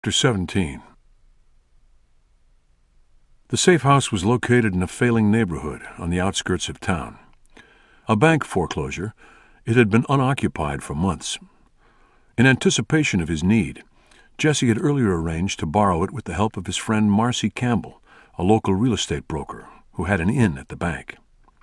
Chapter 17. The safe house was located in a failing neighborhood on the outskirts of town. A bank foreclosure, it had been unoccupied for months. In anticipation of his need, Jesse had earlier arranged to borrow it with the help of his friend Marcy Campbell, a local real estate broker who had an inn at the bank.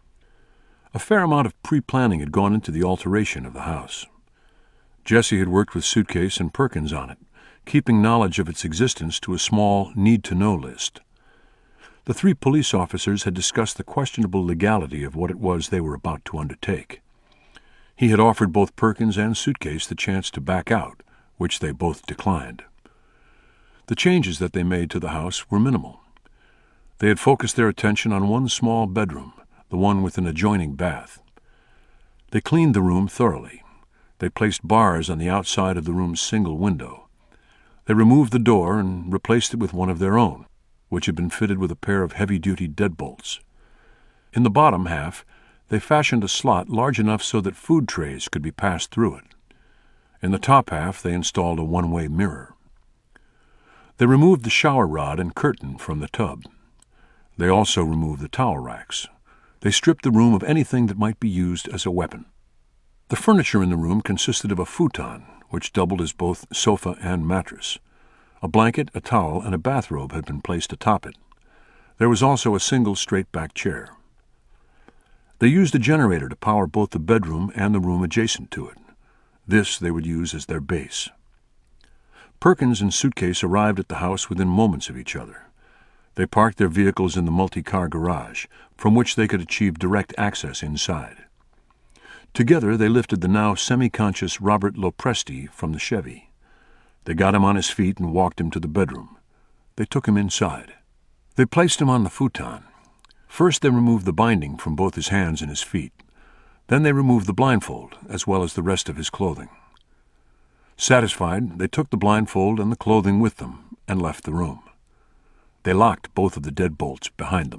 A fair amount of pre-planning had gone into the alteration of the house. Jesse had worked with Suitcase and Perkins on it, keeping knowledge of its existence to a small need-to-know list. The three police officers had discussed the questionable legality of what it was they were about to undertake. He had offered both Perkins and Suitcase the chance to back out, which they both declined. The changes that they made to the house were minimal. They had focused their attention on one small bedroom, the one with an adjoining bath. They cleaned the room thoroughly. They placed bars on the outside of the room's single window. They removed the door and replaced it with one of their own, which had been fitted with a pair of heavy-duty deadbolts. In the bottom half, they fashioned a slot large enough so that food trays could be passed through it. In the top half, they installed a one-way mirror. They removed the shower rod and curtain from the tub. They also removed the towel racks. They stripped the room of anything that might be used as a weapon. The furniture in the room consisted of a futon, which doubled as both sofa and mattress. A blanket, a towel, and a bathrobe had been placed atop it. There was also a single straight-back chair. They used a generator to power both the bedroom and the room adjacent to it. This they would use as their base. Perkins and Suitcase arrived at the house within moments of each other. They parked their vehicles in the multi-car garage, from which they could achieve direct access inside. Together, they lifted the now semi-conscious Robert Lopresti from the Chevy. They got him on his feet and walked him to the bedroom. They took him inside. They placed him on the futon. First, they removed the binding from both his hands and his feet. Then they removed the blindfold, as well as the rest of his clothing. Satisfied, they took the blindfold and the clothing with them and left the room. They locked both of the deadbolts behind them.